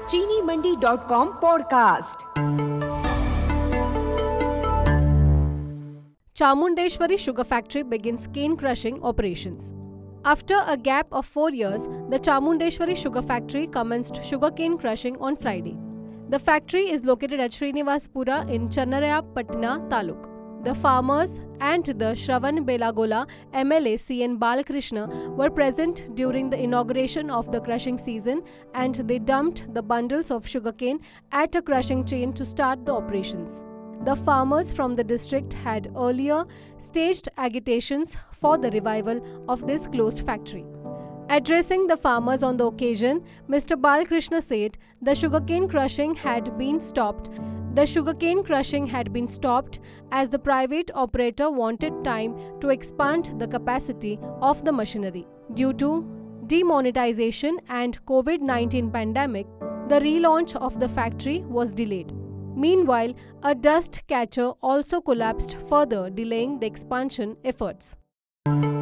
चीनीमंडी.com podcast. Chamundeshwari Sugar Factory begins cane crushing operations. After a gap of 4 years, the Chamundeshwari Sugar Factory commenced sugarcane crushing on Friday. The factory is located at Srinivaspura in Channarayapatna Taluk. The farmers and the Shravan Belagola MLA CN Balakrishna were present during the inauguration of the crushing season, and they dumped the bundles of sugarcane at a crushing chain to start the operations. The farmers from the district had earlier staged agitations for the revival of this closed factory. Addressing the farmers on the occasion, Mr. Balakrishna said the sugarcane crushing had been stopped. The sugarcane crushing had been stopped as the private operator wanted time to expand the capacity of the machinery. Due to demonetization and COVID-19 pandemic, the relaunch of the factory was delayed. Meanwhile, a dust catcher also collapsed, further delaying the expansion efforts.